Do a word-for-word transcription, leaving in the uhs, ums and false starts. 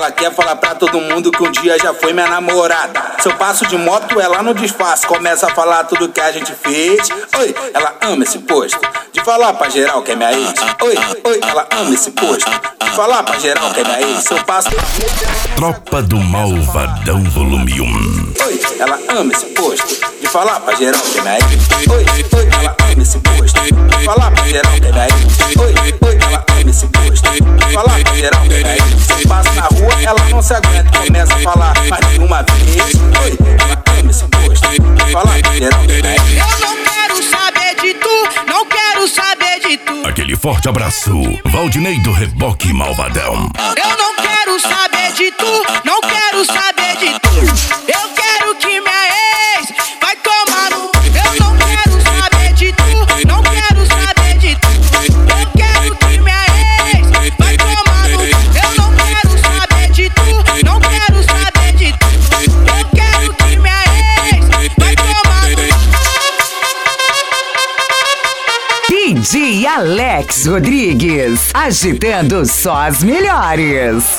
Ela quer falar pra todo mundo que um dia já foi minha namorada. Se eu passo de moto, ela não disfarça, começa a falar tudo que a gente fez. Oi, ela ama esse posto de falar pra geral que é minha ex. Oi, oi, ela ama esse posto de falar pra geral que é minha ex. Se eu passo... Tropa do Malvadão Volume um. Oi, ela ama esse posto de falar pra geral que é minha ex. Oi, oi, ela ama esse posto de falar pra geral que é minha ex. Oi, oi, ela ama esse posto de falar pra geral que é minha ex. Se eu passo na rua, ela não se aguenta, começa a falar mais de uma vez. Oi, ela ama esse posto de falar pra geral que é minha ex. Eu não quero saber de tu, não quero saber de tu. Aquele forte abraço, Valdinei do Reboque Malvadão. Eu não quero saber de tu, não quero saber de tu. Eu quero que minha ex vai tomar no... Eu não quero saber de tu, não quero saber de tu. Eu quero que minha ex vai tomar no... Eu não quero saber de tu, não quero saber de tu. Eu quero que minha ex vai tomar no... D J Alex Rodrigues, agitando só as melhores.